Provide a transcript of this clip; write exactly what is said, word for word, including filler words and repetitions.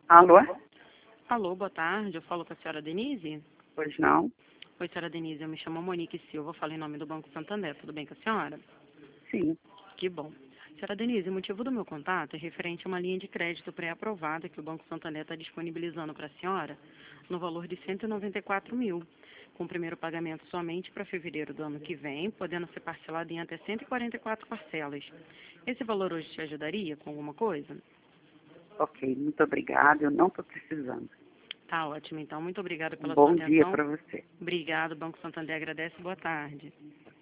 Alô? Alô, boa tarde. Eu falo com a senhora Denise? Pois não? Oi, senhora Denise. Eu me chamo Monique Silva. Eu falo em nome do Banco Santander. Tudo bem com a senhora? Sim. Que bom. Senhora Denise, o motivo do meu contato é referente a uma linha de crédito pré-aprovada que o Banco Santander está disponibilizando para a senhora no valor de cento e noventa e quatro mil, com o primeiro pagamento somente para fevereiro do ano que vem, podendo ser parcelado em até cento e quarenta e quatro parcelas. Esse valor hoje te ajudaria com alguma coisa? Ok, muito obrigada. Eu não estou precisando. Tá ótimo, então. Muito obrigada Um pela sua bom dia atenção. para você. Obrigado, Banco Santander agradece. Boa tarde.